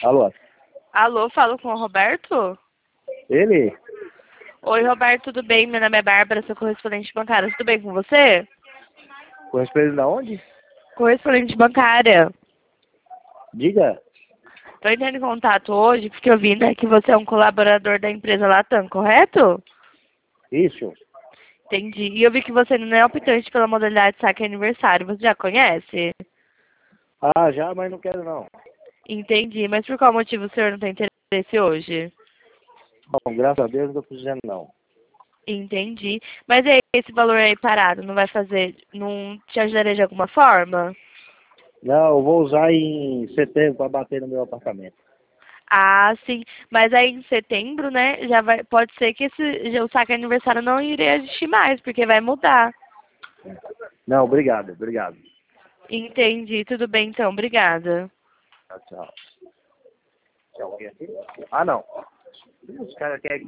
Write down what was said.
Alô? Alô, falo com o Roberto? Ele? Oi, Roberto, tudo bem? Meu nome é Bárbara, sou correspondente bancária. Tudo bem com você? Correspondente da onde? Correspondente bancária. Diga. Tô entrando em contato hoje porque eu vi, né, que você é um colaborador da empresa Latam, correto? Isso. Entendi. E eu vi que você não é optante pela modalidade saque aniversário. Você já conhece? Ah, já, mas não quero não. Entendi. Mas por qual motivo o senhor não tem interesse hoje? Bom, graças a Deus não tô precisando não. Entendi. Mas aí, esse valor aí parado não vai fazer, não te ajudaria de alguma forma? Não, eu vou usar em setembro para bater no meu apartamento. Ah, sim. Mas aí em setembro, né, já vai, pode ser que o saque aniversário não iria existir mais, porque vai mudar. Não, obrigado, obrigado. Entendi. Tudo bem então. Obrigada. Tchau, tchau. Tchau. Ah, não. Os caras querem